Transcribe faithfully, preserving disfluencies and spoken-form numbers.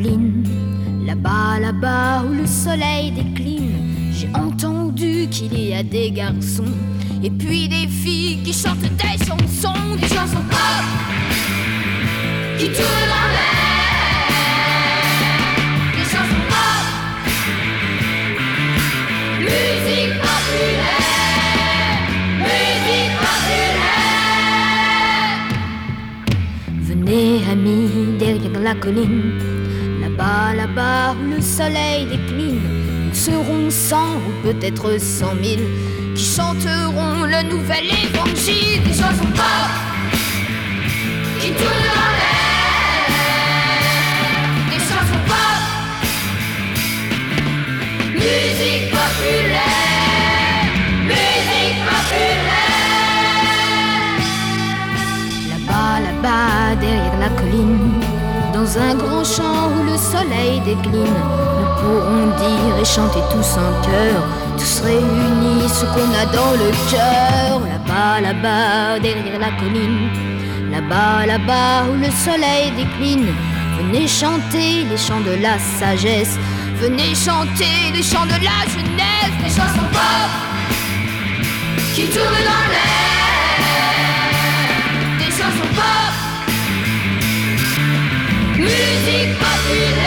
colline, là-bas, là-bas où le soleil décline, j'ai entendu qu'il y a des garçons et puis des filles qui chantent des chansons, des chansons pop qui tournent en l'air, des chansons pop, musique populaire, musique populaire. Venez amis derrière la colline, là-bas, là-bas où le soleil décline, nous serons cent ou peut-être cent mille qui chanteront le nouvel évangile, des chansons pop qui tournent en l'air, des chansons pop, musique populaire, musique populaire. Là-bas, là-bas, derrière la colline, dans un grand champ où le soleil décline, nous pourrons dire et chanter tous en chœur, tous réunis ce qu'on a dans le cœur. Là-bas, là-bas, derrière la colline, là-bas, là-bas où le soleil décline, venez chanter les chants de la sagesse, venez chanter les chants de la jeunesse, des chansons pop qui tournent dans l'air, des chansons pop, musique populaire.